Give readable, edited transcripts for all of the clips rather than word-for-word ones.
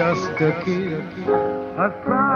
just a kid, a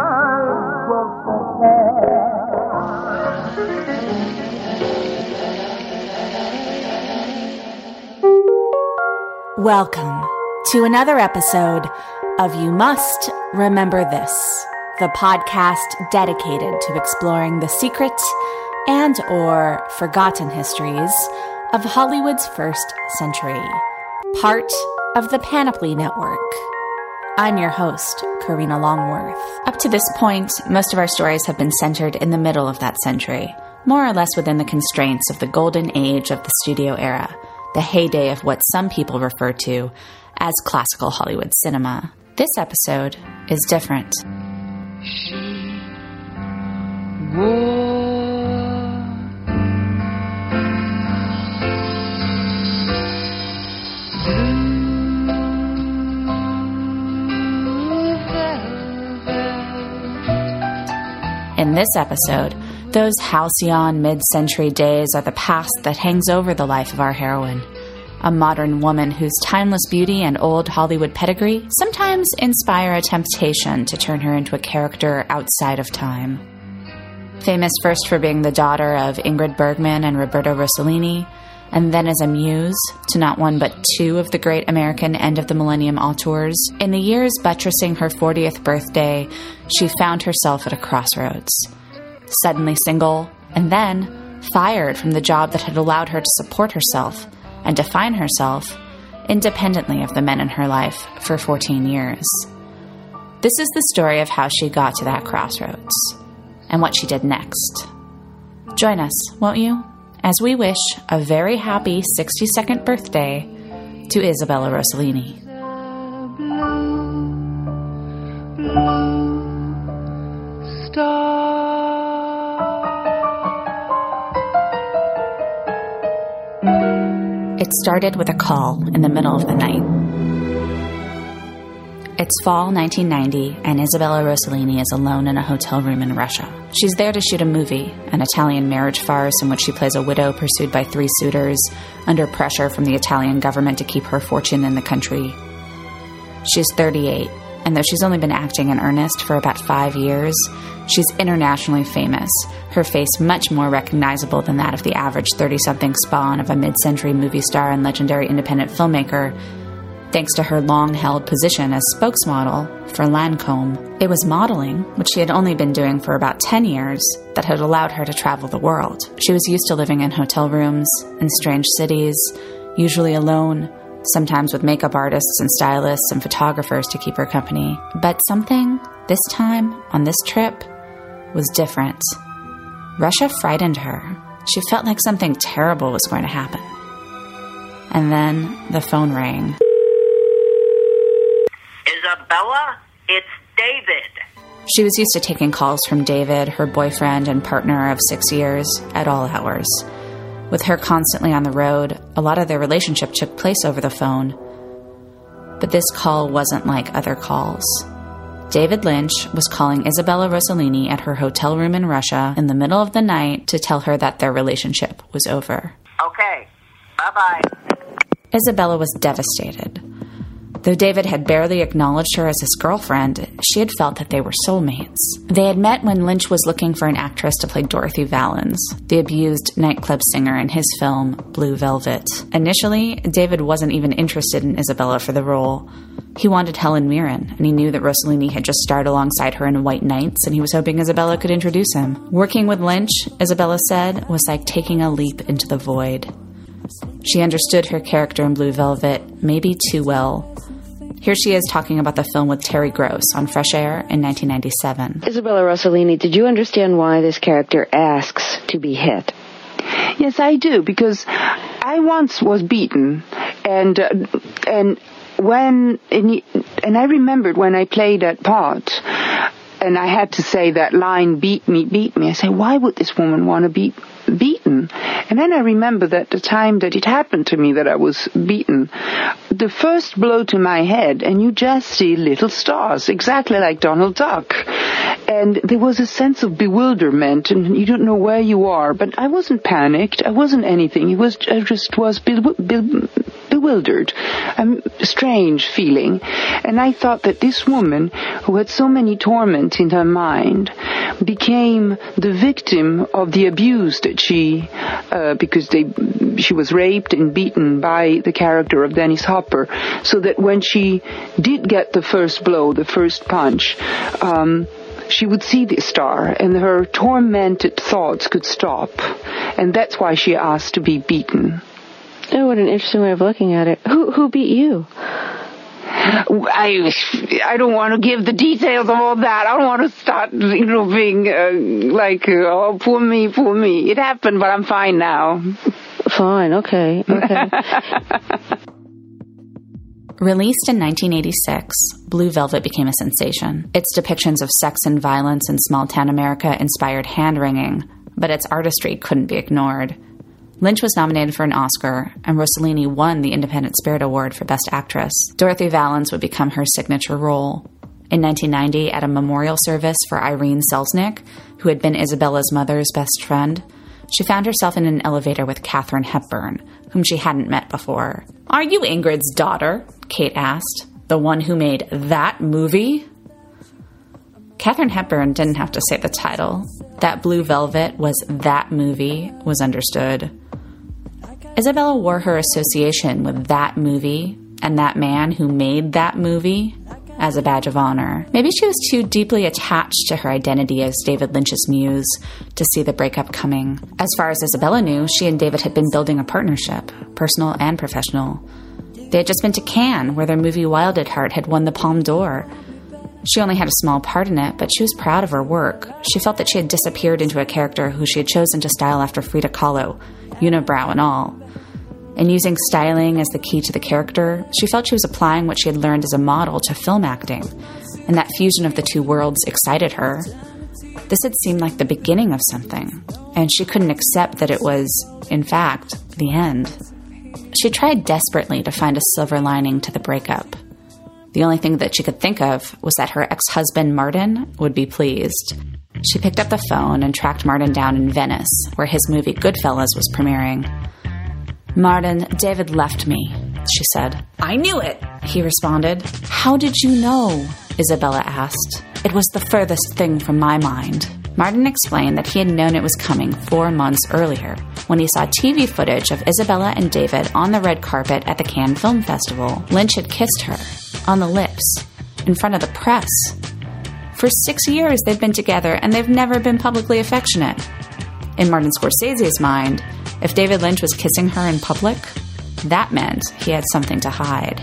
Welcome to another episode of You Must Remember This, the podcast dedicated to exploring the secret and or forgotten histories of Hollywood's first century, part of the Panoply Network. I'm your host, Karina Longworth. Up to this point, most of our stories have been centered in the middle of that century, more or less within the constraints of the golden age of the studio era, the heyday of what some people refer to as classical Hollywood cinema. This episode is different. She wore In this episode, those halcyon mid-century days are the past that hangs over the life of our heroine, a modern woman whose timeless beauty and old Hollywood pedigree sometimes inspire a temptation to turn her into a character outside of time. Famous first for being the daughter of Ingrid Bergman and Roberto Rossellini, and then as a muse to not one but two of the great American end-of-the-millennium auteurs, in the years buttressing her 40th birthday, she found herself at a crossroads. Suddenly single, and then fired from the job that had allowed her to support herself and define herself independently of the men in her life for 14 years. This is the story of how she got to that crossroads, and what she did next. Join us, won't you, as we wish a very happy 62nd birthday to Isabella Rossellini. It started with a call in the middle of the night. It's fall 1990, and Isabella Rossellini is alone in a hotel room in Russia. She's there to shoot a movie, an Italian marriage farce in which she plays a widow pursued by three suitors, under pressure from the Italian government to keep her fortune in the country. She's 38, and though she's only been acting in earnest for about 5 years, she's internationally famous, her face much more recognizable than that of the average 30-something spawn of a mid-century movie star and legendary independent filmmaker, thanks to her long-held position as spokesmodel for Lancome. It was modeling, which she had only been doing for about 10 years, that had allowed her to travel the world. She was used to living in hotel rooms, in strange cities, usually alone, sometimes with makeup artists and stylists and photographers to keep her company. But something, this time, on this trip, was different. Russia frightened her. She felt like something terrible was going to happen. And then the phone rang. Isabella, it's David. She was used to taking calls from David, her boyfriend and partner of 6 years, at all hours. With her constantly on the road, a lot of their relationship took place over the phone. But this call wasn't like other calls. David Lynch was calling Isabella Rossellini at her hotel room in Russia in the middle of the night to tell her that their relationship was over. Okay, bye-bye. Isabella was devastated. Though David had barely acknowledged her as his girlfriend, she had felt that they were soulmates. They had met when Lynch was looking for an actress to play Dorothy Valens, the abused nightclub singer in his film Blue Velvet. Initially, David wasn't even interested in Isabella for the role. He wanted Helen Mirren, and he knew that Rossellini had just starred alongside her in White Nights, and he was hoping Isabella could introduce him. Working with Lynch, Isabella said, was like taking a leap into the void. She understood her character in Blue Velvet maybe too well. Here she is talking about the film with Terry Gross on Fresh Air in 1997. Isabella Rossellini, did you understand why this character asks to be hit? Yes, I do, because I once was beaten, and I remembered when I played that part, and I had to say that line, beat me, I say, why would this woman want to be beaten? And then I remember that the time that it happened to me that I was beaten, the first blow to my head, and you just see little stars, exactly like Donald Duck. And there was a sense of bewilderment, and you don't know where you are. But I wasn't panicked. I wasn't anything. I just was bewildered. bewildered, a strange feeling. And I thought that this woman, who had so many torments in her mind, became the victim of the abuse that because she was raped and beaten by the character of Dennis Hopper, so that when she did get the first blow, the first punch, she would see the star, and her tormented thoughts could stop. And that's why she asked to be beaten. Oh, what an interesting way of looking at it. Who beat you? I don't want to give the details of all that. I don't want to start, being oh, poor me. It happened, but I'm fine now. Fine, okay. Released in 1986, Blue Velvet became a sensation. Its depictions of sex and violence in small-town America inspired hand-wringing, but its artistry couldn't be ignored. Lynch was nominated for an Oscar, and Rossellini won the Independent Spirit Award for Best Actress. Dorothy Valens would become her signature role. In 1990, at a memorial service for Irene Selznick, who had been Isabella's mother's best friend, she found herself in an elevator with Katharine Hepburn, whom she hadn't met before. "Are you Ingrid's daughter?" Kate asked. "The one who made that movie?" Katharine Hepburn didn't have to say the title. That Blue Velvet was that movie was understood. Isabella wore her association with that movie and that man who made that movie as a badge of honor. Maybe she was too deeply attached to her identity as David Lynch's muse to see the breakup coming. As far as Isabella knew, she and David had been building a partnership, personal and professional. They had just been to Cannes, where their movie Wild at Heart had won the Palme d'Or. She only had a small part in it, but she was proud of her work. She felt that she had disappeared into a character who she had chosen to style after Frida Kahlo, unibrow and all. And using styling as the key to the character, she felt she was applying what she had learned as a model to film acting, and that fusion of the two worlds excited her. This had seemed like the beginning of something, and she couldn't accept that it was, in fact, the end. She tried desperately to find a silver lining to the breakup. The only thing that she could think of was that her ex-husband, Martin, would be pleased. She picked up the phone and tracked Martin down in Venice, where his movie Goodfellas was premiering. "Martin, David left me," she said. "I knew it," he responded. "How did you know?" Isabella asked. "It was the furthest thing from my mind." Martin explained that he had known it was coming 4 months earlier, when he saw TV footage of Isabella and David on the red carpet at the Cannes Film Festival. Lynch had kissed her, on the lips, in front of the press. For 6 years they've been together, and they've never been publicly affectionate. In Martin Scorsese's mind, if David Lynch was kissing her in public, that meant he had something to hide.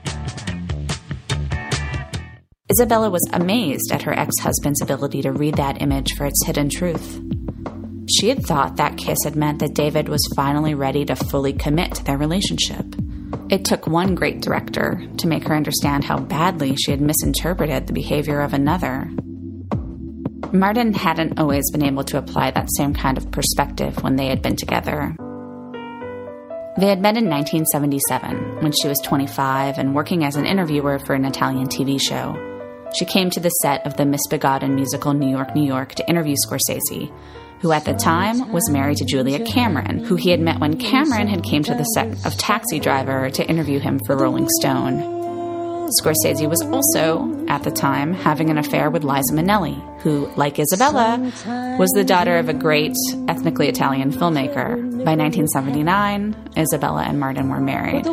Isabella was amazed at her ex-husband's ability to read that image for its hidden truth. She had thought that kiss had meant that David was finally ready to fully commit to their relationship. It took one great director to make her understand how badly she had misinterpreted the behavior of another. Martin hadn't always been able to apply that same kind of perspective when they had been together. They had met in 1977, when she was 25 and working as an interviewer for an Italian TV show. She came to the set of the misbegotten musical New York, New York to interview Scorsese, who at the time was married to Julia Cameron, who he had met when Cameron had came to the set of Taxi Driver to interview him for Rolling Stone. Scorsese was also, at the time, having an affair with Liza Minnelli, who, like Isabella, was the daughter of a great ethnically Italian filmmaker. By 1979, Isabella and Martin were married.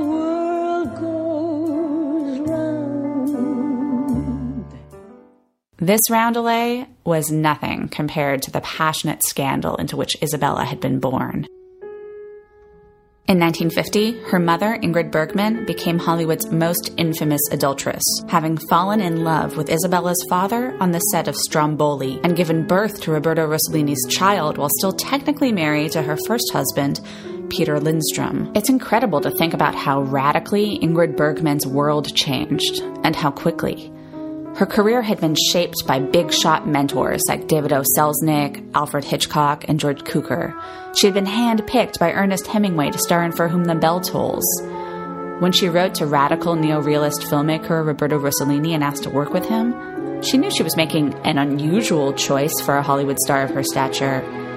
This roundelay was nothing compared to the passionate scandal into which Isabella had been born. In 1950, her mother, Ingrid Bergman, became Hollywood's most infamous adulteress, having fallen in love with Isabella's father on the set of Stromboli and given birth to Roberto Rossellini's child while still technically married to her first husband, Peter Lindstrom. It's incredible to think about how radically Ingrid Bergman's world changed, and how quickly. Her career had been shaped by big-shot mentors like David O. Selznick, Alfred Hitchcock, and George Cukor. She had been hand-picked by Ernest Hemingway to star in For Whom the Bell Tolls. When she wrote to radical neo-realist filmmaker Roberto Rossellini and asked to work with him, she knew she was making an unusual choice for a Hollywood star of her stature.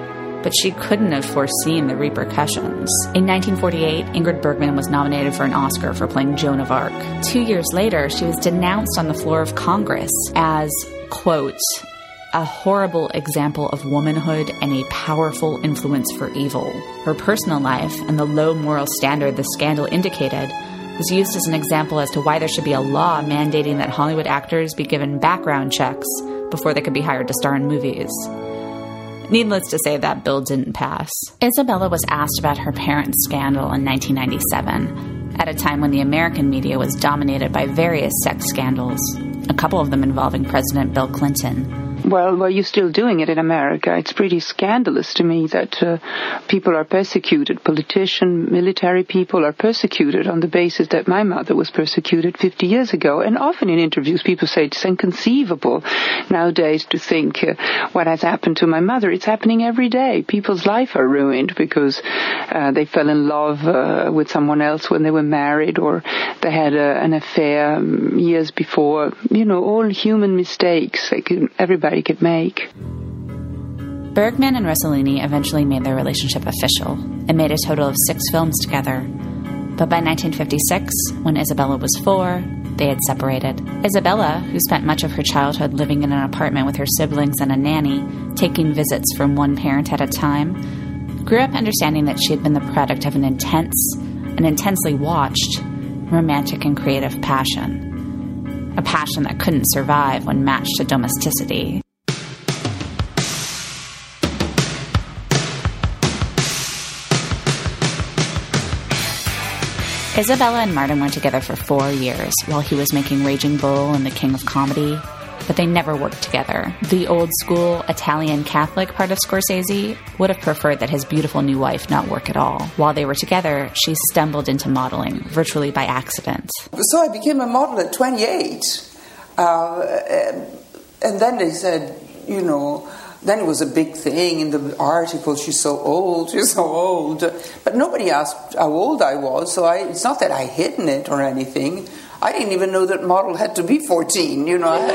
but she couldn't have foreseen the repercussions. In 1948, Ingrid Bergman was nominated for an Oscar for playing Joan of Arc. 2 years later, she was denounced on the floor of Congress as, quote, a horrible example of womanhood and a powerful influence for evil. Her personal life and the low moral standard the scandal indicated was used as an example as to why there should be a law mandating that Hollywood actors be given background checks before they could be hired to star in movies. Needless to say, that bill didn't pass. Isabella was asked about her parents' scandal in 1997, at a time when the American media was dominated by various sex scandals, a couple of them involving President Bill Clinton. Well, were you still doing it in America? It's pretty scandalous to me that people are persecuted. Politicians, military people are persecuted on the basis that my mother was persecuted 50 years ago. And often in interviews, people say it's inconceivable nowadays to think what has happened to my mother. It's happening every day. People's lives are ruined because they fell in love with someone else when they were married, or they had an affair years before. You know, all human mistakes everybody could make. Bergman and Rossellini eventually made their relationship official and made a total of 6 films together. But by 1956, when Isabella was 4, they had separated. Isabella, who spent much of her childhood living in an apartment with her siblings and a nanny, taking visits from one parent at a time, grew up understanding that she had been the product of an intensely watched, romantic and creative passion. A passion that couldn't survive when matched to domesticity. Isabella and Martin were together for 4 years while he was making Raging Bull and The King of Comedy, but they never worked together. The old-school Italian Catholic part of Scorsese would have preferred that his beautiful new wife not work at all. While they were together, she stumbled into modeling, virtually by accident. So I became a model at 28, and then they said, you know, then it was a big thing in the article, she's so old. But nobody asked how old I was, so it's not that I hidden it or anything. I didn't even know that model had to be 14, you know.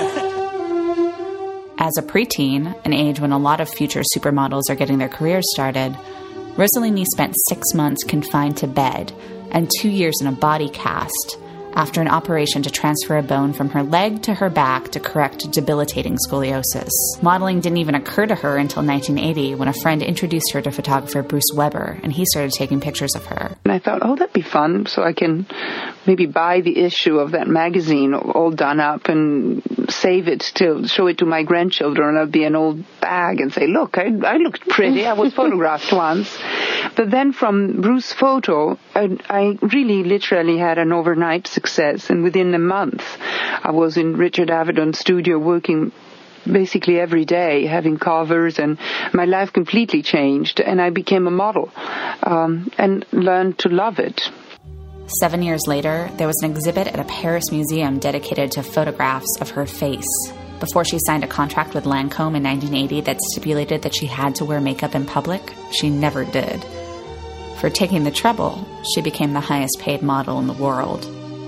As a preteen, an age when a lot of future supermodels are getting their careers started, Rossellini spent 6 months confined to bed and 2 years in a body cast after an operation to transfer a bone from her leg to her back to correct debilitating scoliosis. Modeling didn't even occur to her until 1980 when a friend introduced her to photographer Bruce Weber, and he started taking pictures of her. And I thought, oh, that'd be fun, so I can maybe buy the issue of that magazine all done up and save it to show it to my grandchildren, and it'll be an old bag and say, look, I looked pretty, I was photographed once. But then from Bruce's photo, I really literally had an overnight success, and within a month I was in Richard Avedon's studio working basically every day, having covers, and my life completely changed, and I became a model and learned to love it. 7 years later, there was an exhibit at a Paris museum dedicated to photographs of her face. Before she signed a contract with Lancôme in 1980 that stipulated that she had to wear makeup in public, she never did. For taking the trouble, she became the highest paid model in the world.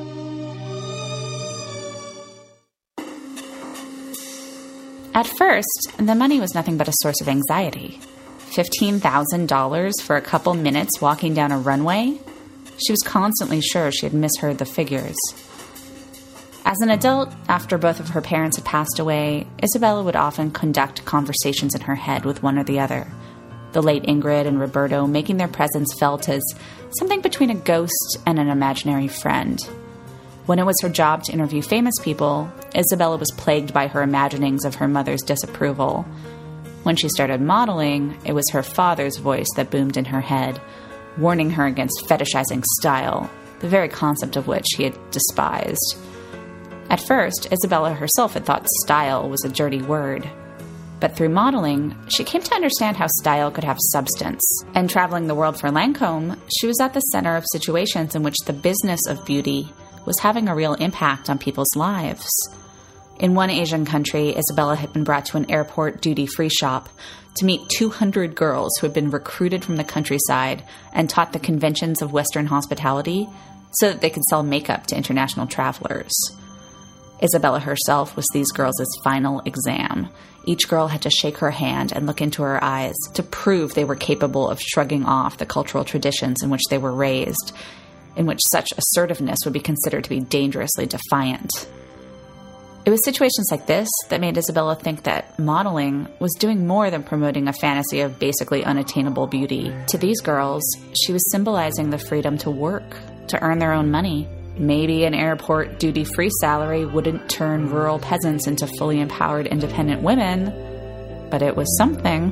At first, the money was nothing but a source of anxiety. $15,000 for a couple minutes walking down a runway? She was constantly sure she had misheard the figures. As an adult, after both of her parents had passed away, Isabella would often conduct conversations in her head with one or the other. The late Ingrid and Roberto making their presence felt as something between a ghost and an imaginary friend. When it was her job to interview famous people, Isabella was plagued by her imaginings of her mother's disapproval. When she started modeling, it was her father's voice that boomed in her head, warning her against fetishizing style, the very concept of which he had despised. At first, Isabella herself had thought style was a dirty word. But through modeling, she came to understand how style could have substance. And traveling the world for Lancôme, she was at the center of situations in which the business of beauty was having a real impact on people's lives. In one Asian country, Isabella had been brought to an airport duty-free shop to meet 200 girls who had been recruited from the countryside and taught the conventions of Western hospitality so that they could sell makeup to international travelers. Isabella herself was these girls' final exam. Each girl had to shake her hand and look into her eyes to prove they were capable of shrugging off the cultural traditions in which they were raised, in which such assertiveness would be considered to be dangerously defiant. It was situations like this that made Isabella think that modeling was doing more than promoting a fantasy of basically unattainable beauty. To these girls, she was symbolizing the freedom to work, to earn their own money. Maybe an airport duty-free salary wouldn't turn rural peasants into fully empowered independent women, but it was something.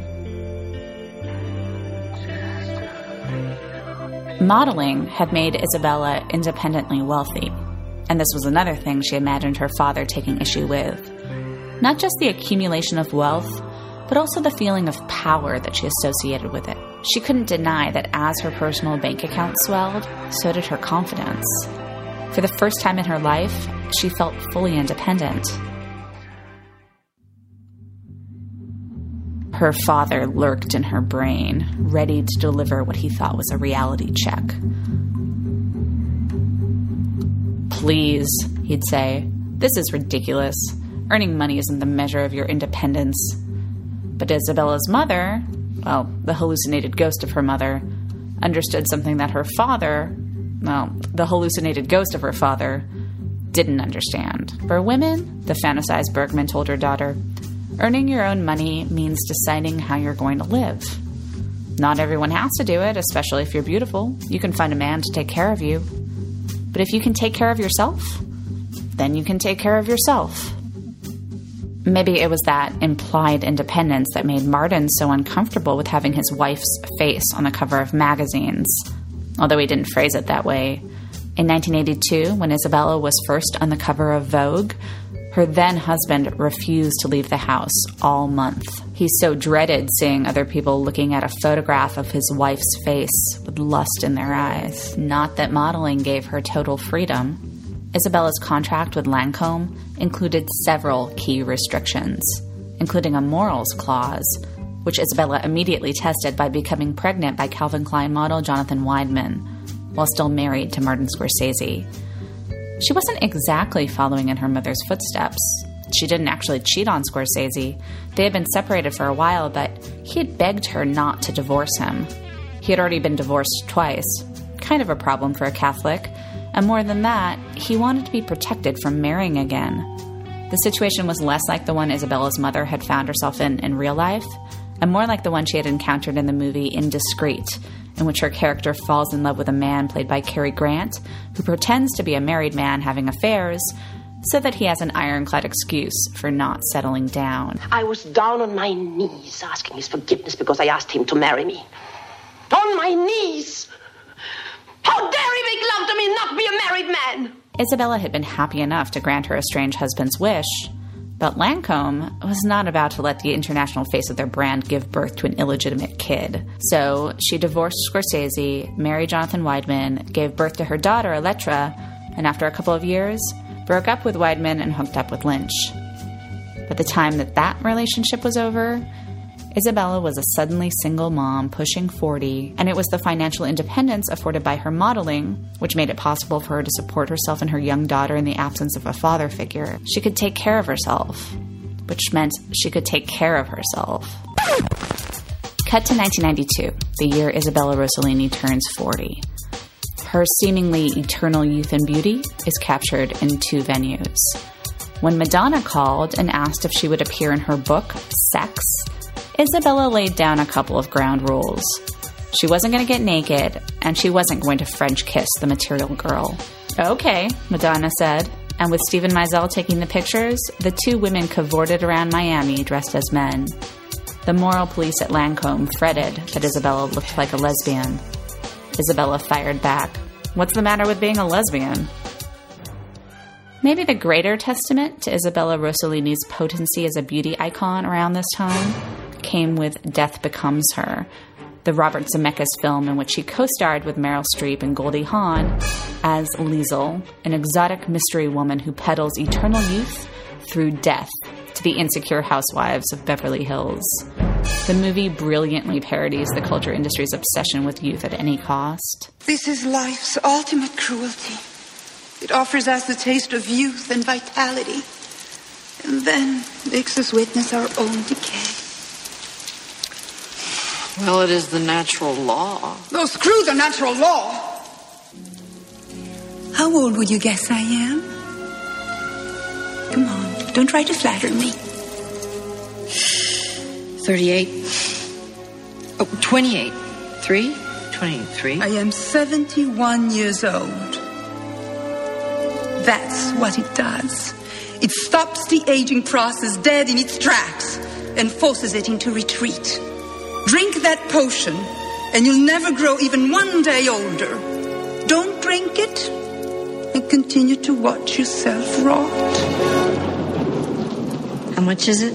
Modeling had made Isabella independently wealthy, and this was another thing she imagined her father taking issue with. Not just the accumulation of wealth, but also the feeling of power that she associated with it. She couldn't deny that as her personal bank account swelled, so did her confidence. For the first time in her life, she felt fully independent. Her father lurked in her brain, ready to deliver what he thought was a reality check. "Please," he'd say, "this is ridiculous. Earning money isn't the measure of your independence." But Isabella's mother, well, the hallucinated ghost of her mother, understood something that her father, the hallucinated ghost of her father, didn't understand. For women, the fantasized Bergman told her daughter, earning your own money means deciding how you're going to live. Not everyone has to do it, especially if you're beautiful. You can find a man to take care of you. But if you can take care of yourself, then you can take care of yourself. Maybe it was that implied independence that made Martin so uncomfortable with having his wife's face on the cover of magazines, although he didn't phrase it that way. In 1982, when Isabella was first on the cover of Vogue, her then-husband refused to leave the house all month. He so dreaded seeing other people looking at a photograph of his wife's face with lust in their eyes. Not that modeling gave her total freedom. Isabella's contract with Lancôme included several key restrictions, including a morals clause, which Isabella immediately tested by becoming pregnant by Calvin Klein model Jonathan Weidman, while still married to Martin Scorsese. She wasn't exactly following in her mother's footsteps. She didn't actually cheat on Scorsese. They had been separated for a while, but he had begged her not to divorce him. He had already been divorced twice, kind of a problem for a Catholic, and more than that, he wanted to be protected from marrying again. The situation was less like the one Isabella's mother had found herself in real life, and more like the one she had encountered in the movie Indiscreet, in which her character falls in love with a man played by Cary Grant, who pretends to be a married man having affairs, so that he has an ironclad excuse for not settling down. I was down on my knees asking his forgiveness because I asked him to marry me. On my knees! How dare he make love to me and not be a married man? Isabella had been happy enough to grant her estranged husband's wish, but Lancôme was not about to let the international face of their brand give birth to an illegitimate kid. So she divorced Scorsese, married Jonathan Weidman, gave birth to her daughter, Elettra, and after a couple of years, broke up with Weidman and hooked up with Lynch. By the time that relationship was over, Isabella was a suddenly single mom pushing 40, and it was the financial independence afforded by her modeling which made it possible for her to support herself and her young daughter in the absence of a father figure. She could take care of herself, which meant she could take care of herself. Cut to 1992, the year Isabella Rossellini turns 40. Her seemingly eternal youth and beauty is captured in two venues. When Madonna called and asked if she would appear in her book, Sex, Isabella laid down a couple of ground rules. She wasn't going to get naked, and she wasn't going to French kiss the material girl. Okay, Madonna said, and with Steven Meisel taking the pictures, the two women cavorted around Miami dressed as men. The moral police at Lancôme fretted that Isabella looked like a lesbian. Isabella fired back, "What's the matter with being a lesbian?" Maybe the greater testament to Isabella Rossellini's potency as a beauty icon around this time came with Death Becomes Her, the Robert Zemeckis film in which she co-starred with Meryl Streep and Goldie Hawn as Liesl, an exotic mystery woman who peddles eternal youth through death to the insecure housewives of Beverly Hills. The movie brilliantly parodies the culture industry's obsession with youth at any cost. This is life's ultimate cruelty. It offers us the taste of youth and vitality, and then makes us witness our own decay. Well, it is the natural law. Oh, screw the natural law! How old would you guess I am? Come on, don't try to flatter me. 38. Oh, 28. 23. I am 71 years old. That's what it does. It stops the aging process dead in its tracks and forces it into retreat. Drink that potion, and you'll never grow even one day older. Don't drink it, and continue to watch yourself rot. How much is it?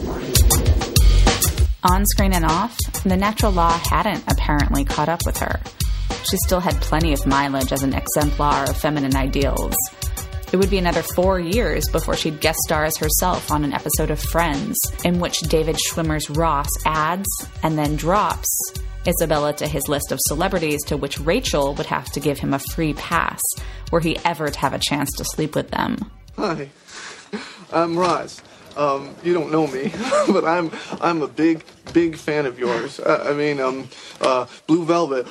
On screen and off, the natural law hadn't apparently caught up with her. She still had plenty of mileage as an exemplar of feminine ideals. It would be another 4 years before she'd guest star as herself on an episode of Friends, in which David Schwimmer's Ross adds and then drops Isabella to his list of celebrities to which Rachel would have to give him a free pass were he ever to have a chance to sleep with them. Hi, I'm Ross. You don't know me, but I'm a big fan of yours. Blue Velvet.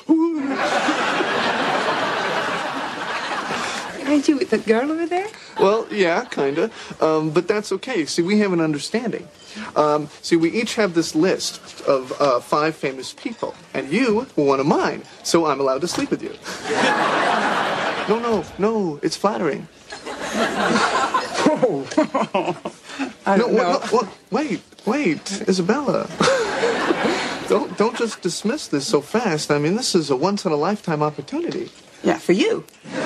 Aren't you with that girl over there? Well, yeah, kinda. But that's okay. See, we have an understanding. We each have this list of 5 famous people, and you were one of mine, so I'm allowed to sleep with you. No, it's flattering. I don't know. Wait, Isabella. Don't just dismiss this so fast. I mean, this is a once-in-a-lifetime opportunity. Yeah, for you.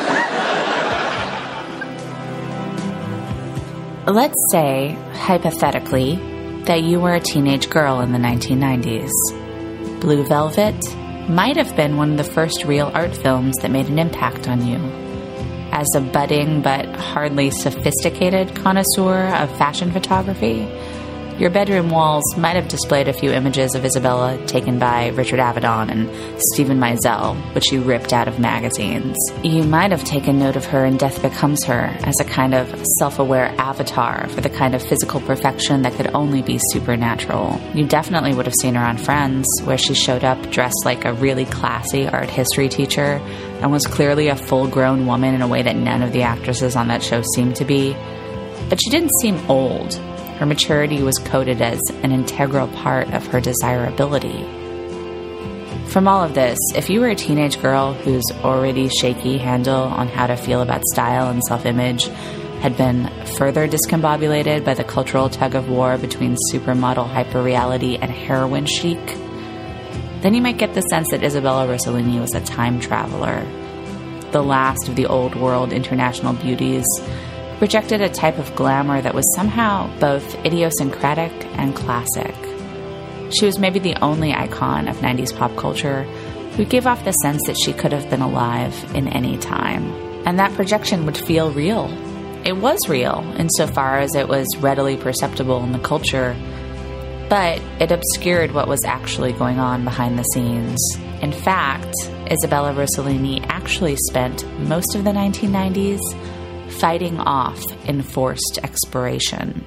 Let's say, hypothetically, that you were a teenage girl in the 1990s. Blue Velvet might have been one of the first real art films that made an impact on you. As a budding but hardly sophisticated connoisseur of fashion photography, your bedroom walls might have displayed a few images of Isabella taken by Richard Avedon and Stephen Meisel, which you ripped out of magazines. You might have taken note of her in Death Becomes Her as a kind of self-aware avatar for the kind of physical perfection that could only be supernatural. You definitely would have seen her on Friends, where she showed up dressed like a really classy art history teacher and was clearly a full-grown woman in a way that none of the actresses on that show seemed to be. But she didn't seem old. Her maturity was coded as an integral part of her desirability. From all of this, if you were a teenage girl whose already shaky handle on how to feel about style and self-image had been further discombobulated by the cultural tug-of-war between supermodel hyperreality and heroin chic, then you might get the sense that Isabella Rossellini was a time traveler. The last of the old world international beauties projected a type of glamour that was somehow both idiosyncratic and classic. She was maybe the only icon of 90s pop culture who gave off the sense that she could have been alive in any time. And that projection would feel real. It was real insofar as it was readily perceptible in the culture, but it obscured what was actually going on behind the scenes. In fact, Isabella Rossellini actually spent most of the 1990s fighting off enforced expiration.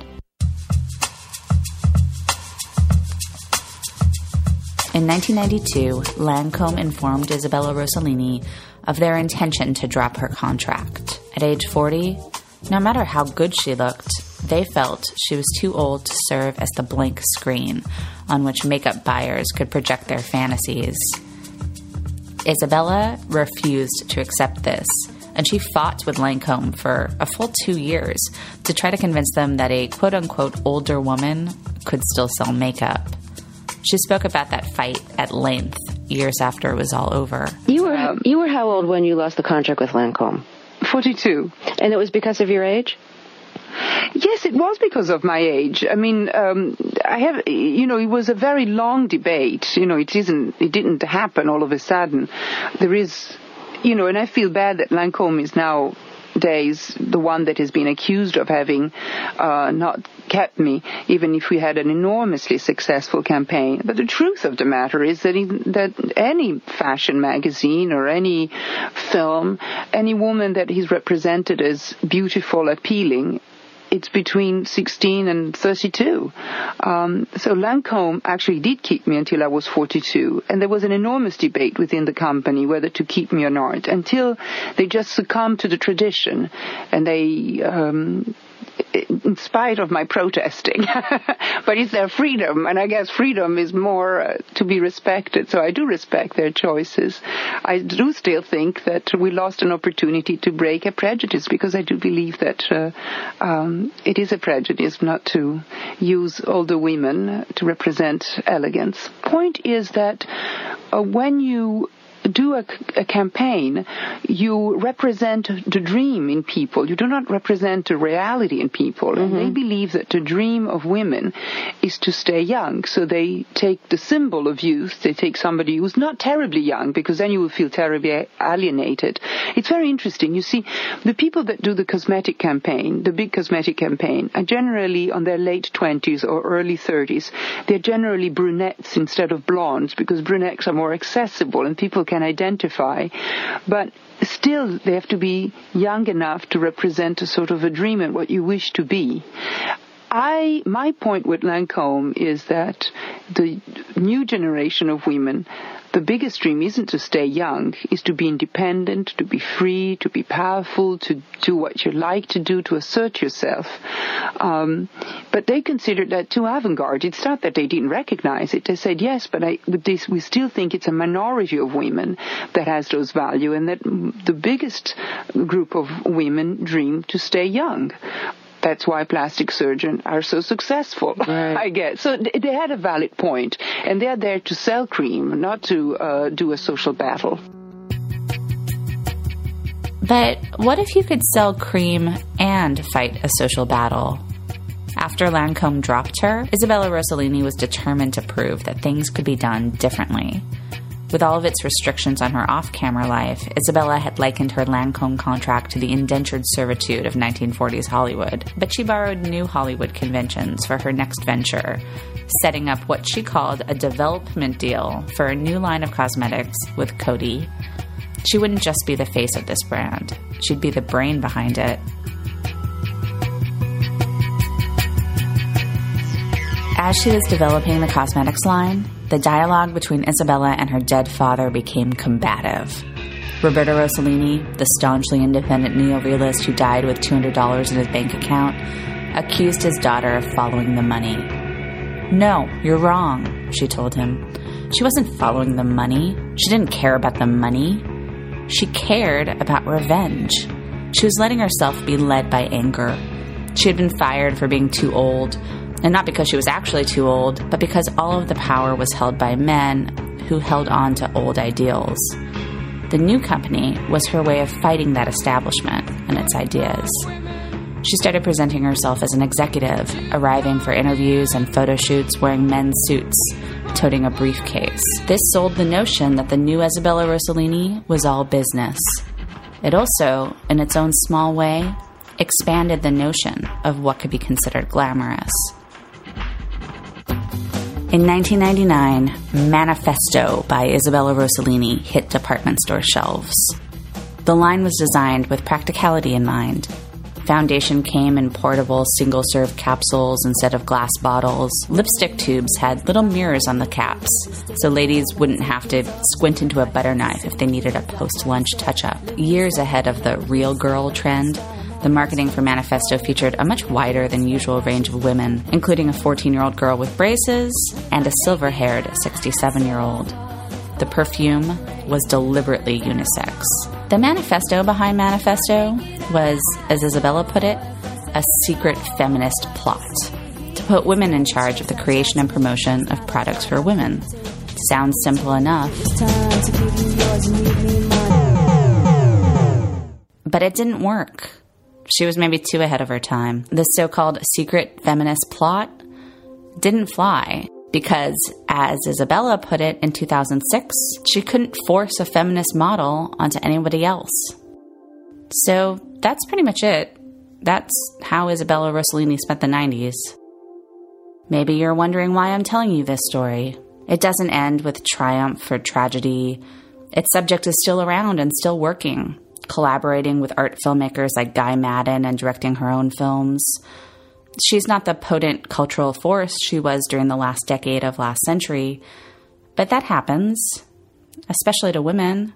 In 1992, Lancome informed Isabella Rossellini of their intention to drop her contract. At age 40, no matter how good she looked, they felt she was too old to serve as the blank screen on which makeup buyers could project their fantasies. Isabella refused to accept this, and she fought with Lancome for a full 2 years to try to convince them that a quote-unquote older woman could still sell makeup. She spoke about that fight at length years after it was all over. You were how old when you lost the contract with Lancome? 42. And it was because of your age? Yes, it was because of my age. I mean, it was a very long debate. It didn't happen all of a sudden. There is, and I feel bad that Lancome is now days the one that has been accused of having not kept me, even if we had an enormously successful campaign. But the truth of the matter is that any fashion magazine or any film, any woman that he's represented as beautiful, appealing, it's between 16 and 32. So Lancôme actually did keep me until I was 42. And there was an enormous debate within the company whether to keep me or not, until they just succumbed to the tradition. And they, in spite of my protesting, but it's their freedom. And I guess freedom is more to be respected. So I do respect their choices. I do still think that we lost an opportunity to break a prejudice, because I do believe that it is a prejudice not to use older women to represent elegance. Point is that when you do a campaign, you represent the dream in people. You do not represent the reality in people. Mm-hmm. And they believe that the dream of women is to stay young. So they take the symbol of youth. They take somebody who's not terribly young, because then you will feel terribly alienated. It's very interesting. You see, the people that do the cosmetic campaign, the big cosmetic campaign, are generally on their late 20s or early 30s. They're generally brunettes instead of blondes, because brunettes are more accessible and people can identify, but still they have to be young enough to represent a sort of a dream and what you wish to be. My point with Lancôme is that the new generation of women, the biggest dream isn't to stay young, is to be independent, to be free, to be powerful, to do what you like to do, to assert yourself. But they considered that too avant-garde. It's not that they didn't recognize it. They said, yes, but we still think it's a minority of women that has those values, and that the biggest group of women dream to stay young. That's why plastic surgeons are so successful, right. I guess. So they had a valid point, and they're there to sell cream, not to do a social battle. But what if you could sell cream and fight a social battle? After Lancôme dropped her, Isabella Rossellini was determined to prove that things could be done differently. With all of its restrictions on her off-camera life, Isabella had likened her Lancôme contract to the indentured servitude of 1940s Hollywood. But she borrowed new Hollywood conventions for her next venture, setting up what she called a development deal for a new line of cosmetics with Coty. She wouldn't just be the face of this brand. She'd be the brain behind it. As she was developing the cosmetics line, the dialogue between Isabella and her dead father became combative. Roberto Rossellini, the staunchly independent neorealist who died with $200 in his bank account, accused his daughter of following the money. No, you're wrong, she told him. She wasn't following the money. She didn't care about the money. She cared about revenge. She was letting herself be led by anger. She had been fired for being too old, and not because she was actually too old, but because all of the power was held by men who held on to old ideals. The new company was her way of fighting that establishment and its ideas. She started presenting herself as an executive, arriving for interviews and photo shoots wearing men's suits, toting a briefcase. This sold the notion that the new Isabella Rossellini was all business. It also, in its own small way, expanded the notion of what could be considered glamorous. In 1999, Manifesto by Isabella Rossellini hit department store shelves. The line was designed with practicality in mind. Foundation came in portable single-serve capsules instead of glass bottles. Lipstick tubes had little mirrors on the caps, so ladies wouldn't have to squint into a butter knife if they needed a post-lunch touch-up. Years ahead of the real girl trend, the marketing for Manifesto featured a much wider than usual range of women, including a 14-year-old girl with braces and a silver-haired 67-year-old. The perfume was deliberately unisex. The manifesto behind Manifesto was, as Isabella put it, a secret feminist plot to put women in charge of the creation and promotion of products for women. Sounds simple enough. But it didn't work. She was maybe too ahead of her time. The so-called secret feminist plot didn't fly because, as Isabella put it in 2006, she couldn't force a feminist model onto anybody else. So that's pretty much it. That's how Isabella Rossellini spent the 90s. Maybe you're wondering why I'm telling you this story. It doesn't end with triumph or tragedy. Its subject is still around and still working, collaborating with art filmmakers like Guy Maddin and directing her own films. She's not the potent cultural force she was during the last decade of last century, but that happens, especially to women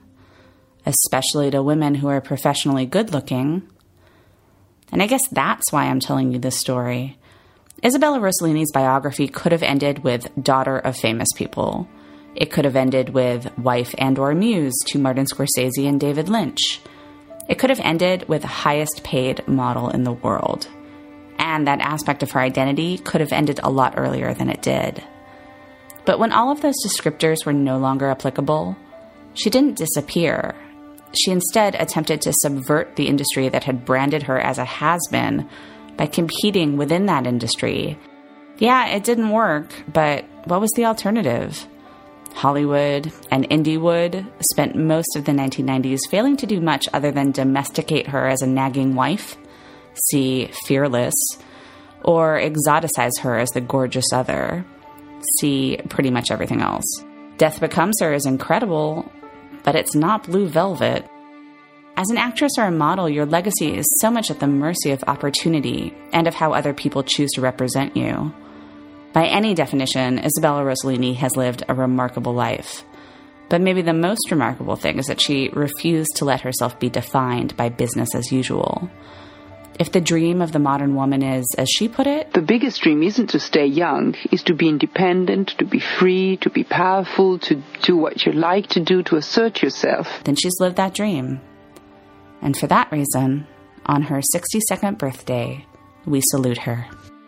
who are professionally good-looking. And I guess that's why I'm telling you this story. Isabella Rossellini's biography could have ended with daughter of famous people. It could have ended with wife and/or muse to Martin Scorsese and David Lynch. It could have ended with highest paid model in the world. And that aspect of her identity could have ended a lot earlier than it did. But when all of those descriptors were no longer applicable, she didn't disappear. She instead attempted to subvert the industry that had branded her as a has-been by competing within that industry. Yeah, it didn't work, but what was the alternative? Hollywood and Indiewood spent most of the 1990s failing to do much other than domesticate her as a nagging wife, see Fearless, or exoticize her as the gorgeous other, see pretty much everything else. Death Becomes Her is incredible, but it's not Blue Velvet. As an actress or a model, your legacy is so much at the mercy of opportunity and of how other people choose to represent you. By any definition, Isabella Rossellini has lived a remarkable life. But maybe the most remarkable thing is that she refused to let herself be defined by business as usual. If the dream of the modern woman is, as she put it, the biggest dream isn't to stay young, is to be independent, to be free, to be powerful, to do what you like to do, to assert yourself. Then she's lived that dream. And for that reason, on her 62nd birthday, we salute her.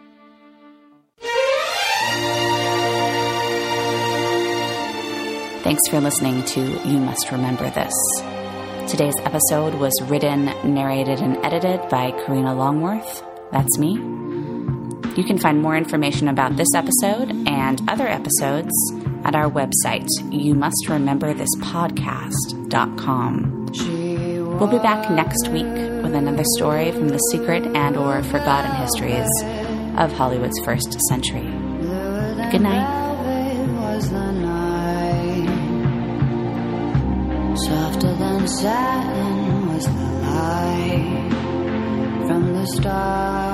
Thanks for listening to You Must Remember This. Today's episode was written, narrated, and edited by Karina Longworth. That's me. You can find more information about this episode and other episodes at our website, youmustrememberthispodcast.com. We'll be back next week with another story from the secret and/or forgotten histories of Hollywood's first century. Good night. Softer than satin was the light from the stars.